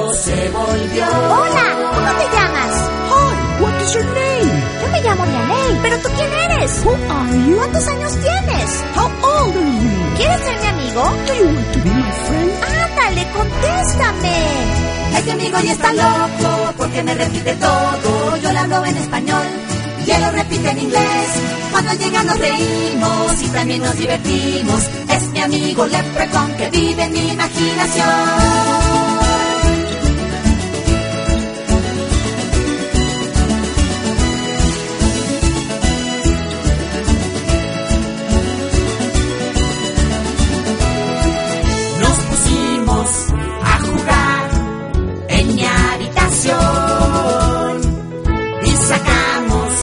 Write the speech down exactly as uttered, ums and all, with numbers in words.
loco se volvió. Hola, ¿cómo te llamas? Hi, what is your name? Yo me llamo Lianey, ¿pero tú quién eres? Who are you? ¿Cuántos años tienes? How old are you? ¿Quieres ser mi amigo? Do you want to be my friend? Ándale, contéstame. Este amigo ya está loco porque me repite todo. Yo le hablo en español y él lo repite en inglés. Cuando llega nos reímos y también nos divertimos. Es mi amigo Leprechaun que vive en mi imaginación.